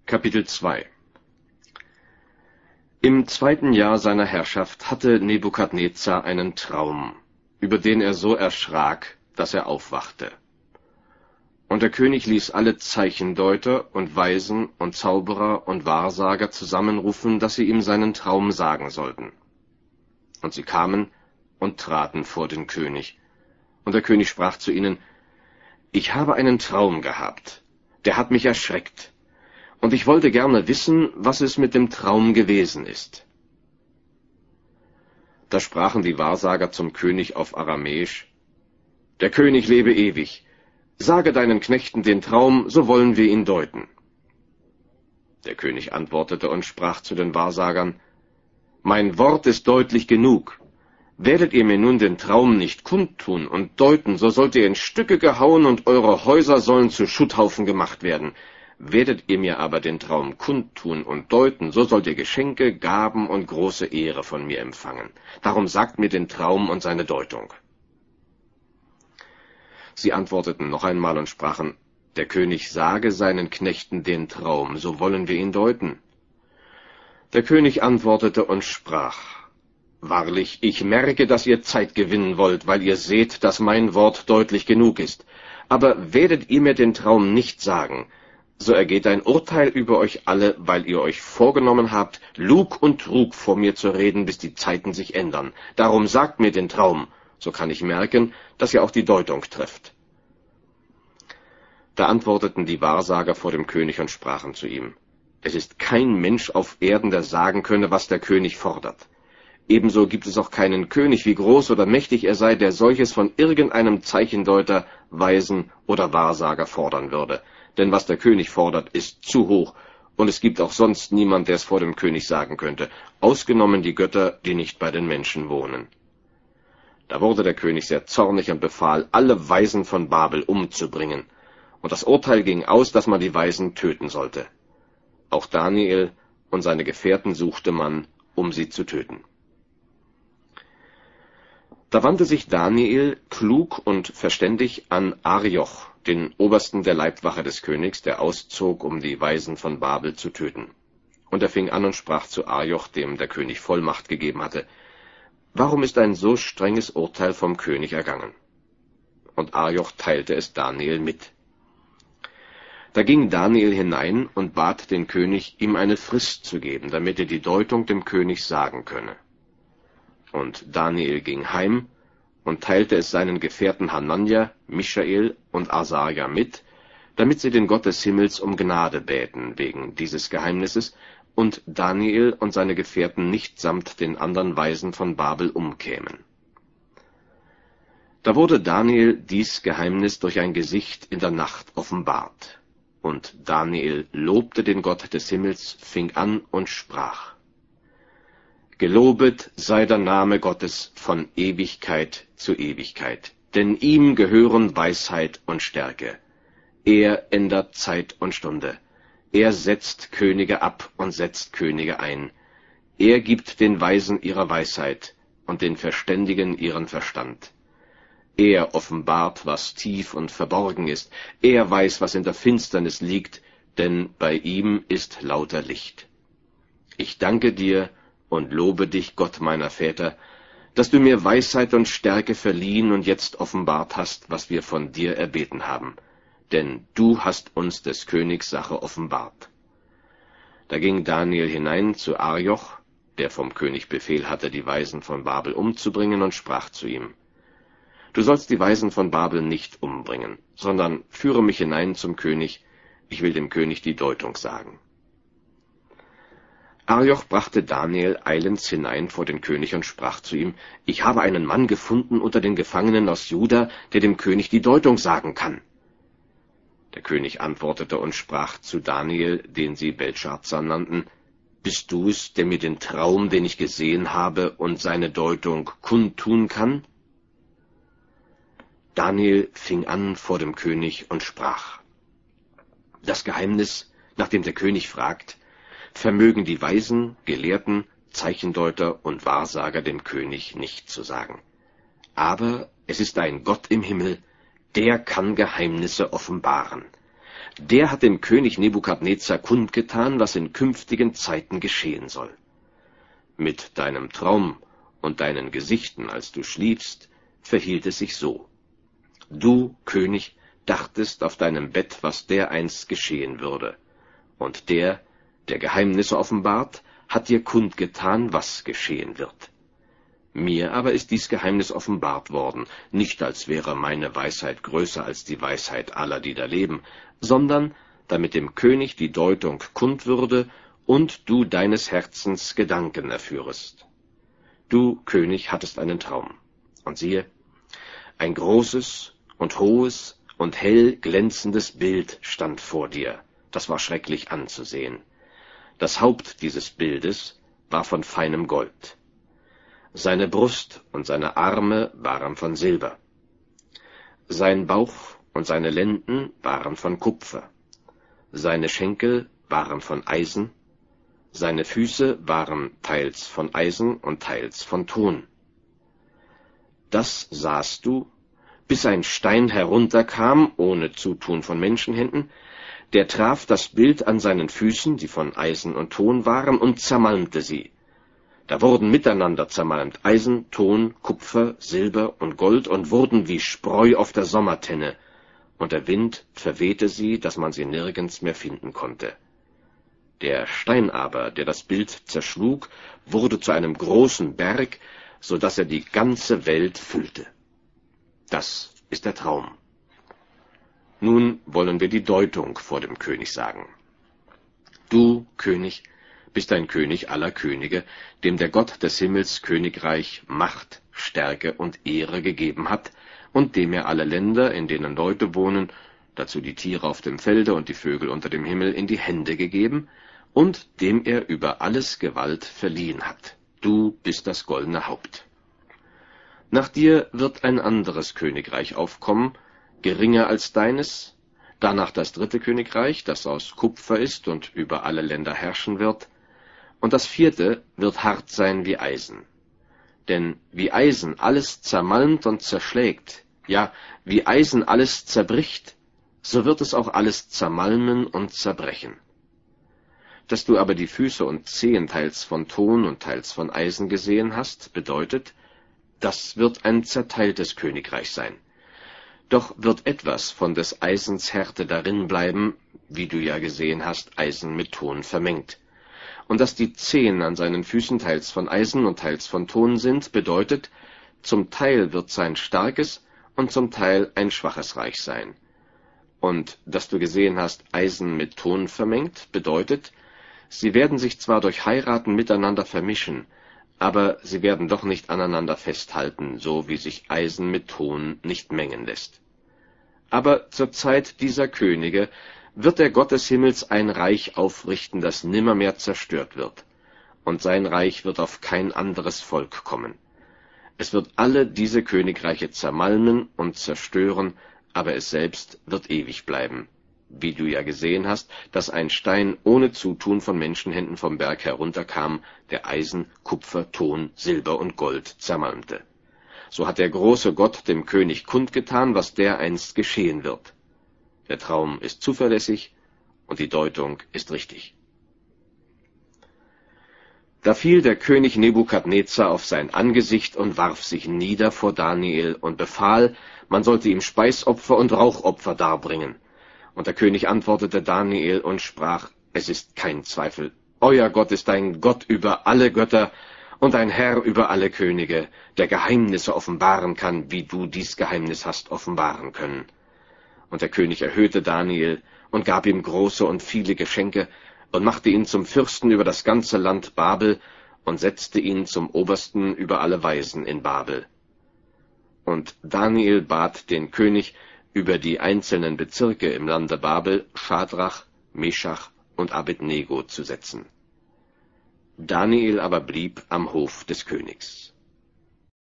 Kapitel 2 Im 2. Jahr seiner Herrschaft hatte Nebukadnezar einen Traum, über den er so erschrak, dass er aufwachte. Und der König ließ alle Zeichendeuter und Weisen und Zauberer und Wahrsager zusammenrufen, dass sie ihm seinen Traum sagen sollten. Und sie kamen und traten vor den König. Und der König sprach zu ihnen: Ich habe einen Traum gehabt, der hat mich erschreckt. Und ich wollte gerne wissen, was es mit dem Traum gewesen ist. Da sprachen die Wahrsager zum König auf Aramäisch: Der König lebe ewig. Sage deinen Knechten den Traum, so wollen wir ihn deuten. Der König antwortete und sprach zu den Wahrsagern: Mein Wort ist deutlich genug. Werdet ihr mir nun den Traum nicht kundtun und deuten, so sollt ihr in Stücke gehauen und eure Häuser sollen zu Schutthaufen gemacht werden. Werdet ihr mir aber den Traum kundtun und deuten, so sollt ihr Geschenke, Gaben und große Ehre von mir empfangen. Darum sagt mir den Traum und seine Deutung. Sie antworteten noch einmal und sprachen: Der König sage seinen Knechten den Traum, so wollen wir ihn deuten. Der König antwortete und sprach: Wahrlich, ich merke, dass ihr Zeit gewinnen wollt, weil ihr seht, dass mein Wort deutlich genug ist. Aber werdet ihr mir den Traum nicht sagen, so ergeht ein Urteil über euch alle, weil ihr euch vorgenommen habt, Lug und Trug vor mir zu reden, bis die Zeiten sich ändern. Darum sagt mir den Traum, so kann ich merken, dass ihr auch die Deutung trefft. Da antworteten die Wahrsager vor dem König und sprachen zu ihm: Es ist kein Mensch auf Erden, der sagen könne, was der König fordert. Ebenso gibt es auch keinen König, wie groß oder mächtig er sei, der solches von irgendeinem Zeichendeuter, Weisen oder Wahrsager fordern würde. Denn was der König fordert, ist zu hoch, und es gibt auch sonst niemand, der es vor dem König sagen könnte, ausgenommen die Götter, die nicht bei den Menschen wohnen. Da wurde der König sehr zornig und befahl, alle Weisen von Babel umzubringen. Und das Urteil ging aus, dass man die Weisen töten sollte. Auch Daniel und seine Gefährten suchte man, um sie zu töten. Da wandte sich Daniel, klug und verständig, an Arioch, den Obersten der Leibwache des Königs, der auszog, um die Weisen von Babel zu töten. Und er fing an und sprach zu Arioch, dem der König Vollmacht gegeben hatte: Warum ist ein so strenges Urteil vom König ergangen? Und Arioch teilte es Daniel mit. Da ging Daniel hinein und bat den König, ihm eine Frist zu geben, damit er die Deutung dem König sagen könne. Und Daniel ging heim und teilte es seinen Gefährten Hananja, Michael und Asaja mit, damit sie den Gott des Himmels um Gnade bäten wegen dieses Geheimnisses und Daniel und seine Gefährten nicht samt den anderen Weisen von Babel umkämen. Da wurde Daniel dies Geheimnis durch ein Gesicht in der Nacht offenbart. Und Daniel lobte den Gott des Himmels, fing an und sprach: Gelobet sei der Name Gottes von Ewigkeit zu Ewigkeit, denn ihm gehören Weisheit und Stärke. Er ändert Zeit und Stunde. Er setzt Könige ab und setzt Könige ein. Er gibt den Weisen ihre Weisheit und den Verständigen ihren Verstand. Er offenbart, was tief und verborgen ist. Er weiß, was in der Finsternis liegt, denn bei ihm ist lauter Licht. Ich danke dir und lobe dich, Gott meiner Väter, dass du mir Weisheit und Stärke verliehen und jetzt offenbart hast, was wir von dir erbeten haben. Denn du hast uns des Königs Sache offenbart. Da ging Daniel hinein zu Arioch, der vom König Befehl hatte, die Weisen von Babel umzubringen, und sprach zu ihm: Du sollst die Weisen von Babel nicht umbringen, sondern führe mich hinein zum König, ich will dem König die Deutung sagen. Arioch brachte Daniel eilends hinein vor den König und sprach zu ihm: Ich habe einen Mann gefunden unter den Gefangenen aus Juda, der dem König die Deutung sagen kann. Der König antwortete und sprach zu Daniel, den sie Beltschazar nannten: Bist du es, der mir den Traum, den ich gesehen habe, und seine Deutung kundtun kann? Daniel fing an vor dem König und sprach: Das Geheimnis, nach dem der König fragt, vermögen die Weisen, Gelehrten, Zeichendeuter und Wahrsager dem König nicht zu sagen. Aber es ist ein Gott im Himmel, der kann Geheimnisse offenbaren. Der hat dem König Nebukadnezar kundgetan, was in künftigen Zeiten geschehen soll. Mit deinem Traum und deinen Gesichten, als du schliefst, verhielt es sich so. Du, König, dachtest auf deinem Bett, was dereinst geschehen würde. Und der Geheimnisse offenbart, hat dir kundgetan, was geschehen wird. Mir aber ist dies Geheimnis offenbart worden, nicht als wäre meine Weisheit größer als die Weisheit aller, die da leben, sondern damit dem König die Deutung kund würde und du deines Herzens Gedanken erführest. Du, König, hattest einen Traum. Und siehe, ein großes und hohes und hell glänzendes Bild stand vor dir. Das war schrecklich anzusehen. Das Haupt dieses Bildes war von feinem Gold. Seine Brust und seine Arme waren von Silber. Sein Bauch und seine Lenden waren von Kupfer. Seine Schenkel waren von Eisen. Seine Füße waren teils von Eisen und teils von Ton. Das sahst du, bis ein Stein herunterkam, ohne Zutun von Menschenhänden, der traf das Bild an seinen Füßen, die von Eisen und Ton waren, und zermalmte sie. Da wurden miteinander zermalmt Eisen, Ton, Kupfer, Silber und Gold und wurden wie Spreu auf der Sommertenne, und der Wind verwehte sie, dass man sie nirgends mehr finden konnte. Der Stein aber, der das Bild zerschlug, wurde zu einem großen Berg, so dass er die ganze Welt füllte. Das ist der Traum. Nun wollen wir die Deutung vor dem König sagen. Du, König, bist ein König aller Könige, dem der Gott des Himmels Königreich, Macht, Stärke und Ehre gegeben hat, und dem er alle Länder, in denen Leute wohnen, dazu die Tiere auf dem Felde und die Vögel unter dem Himmel, in die Hände gegeben, und dem er über alles Gewalt verliehen hat. Du bist das goldene Haupt. Nach dir wird ein anderes Königreich aufkommen, geringer als deines, danach das dritte Königreich, das aus Kupfer ist und über alle Länder herrschen wird, und das vierte wird hart sein wie Eisen. Denn wie Eisen alles zermalmt und zerschlägt, ja, wie Eisen alles zerbricht, so wird es auch alles zermalmen und zerbrechen. Dass du aber die Füße und Zehen teils von Ton und teils von Eisen gesehen hast, bedeutet, das wird ein zerteiltes Königreich sein. Doch wird etwas von des Eisens Härte darin bleiben, wie du ja gesehen hast, Eisen mit Ton vermengt. Und dass die Zehen an seinen Füßen teils von Eisen und teils von Ton sind, bedeutet, zum Teil wird sein starkes und zum Teil ein schwaches Reich sein. Und dass du gesehen hast, Eisen mit Ton vermengt, bedeutet, sie werden sich zwar durch Heiraten miteinander vermischen, aber sie werden doch nicht aneinander festhalten, so wie sich Eisen mit Ton nicht mengen lässt. Aber zur Zeit dieser Könige wird der Gott des Himmels ein Reich aufrichten, das nimmermehr zerstört wird, und sein Reich wird auf kein anderes Volk kommen. Es wird alle diese Königreiche zermalmen und zerstören, aber es selbst wird ewig bleiben, wie du ja gesehen hast, dass ein Stein ohne Zutun von Menschenhänden vom Berg herunterkam, der Eisen, Kupfer, Ton, Silber und Gold zermalmte. So hat der große Gott dem König kundgetan, was dereinst geschehen wird. Der Traum ist zuverlässig und die Deutung ist richtig. Da fiel der König Nebukadnezar auf sein Angesicht und warf sich nieder vor Daniel und befahl, man sollte ihm Speisopfer und Rauchopfer darbringen. Und der König antwortete Daniel und sprach, es ist kein Zweifel, euer Gott ist ein Gott über alle Götter und ein Herr über alle Könige, der Geheimnisse offenbaren kann, wie du dies Geheimnis hast offenbaren können. Und der König erhöhte Daniel und gab ihm große und viele Geschenke und machte ihn zum Fürsten über das ganze Land Babel und setzte ihn zum Obersten über alle Weisen in Babel. Und Daniel bat den König, über die einzelnen Bezirke im Lande Babel Schadrach, Meschach und Abednego zu setzen. Daniel aber blieb am Hof des Königs.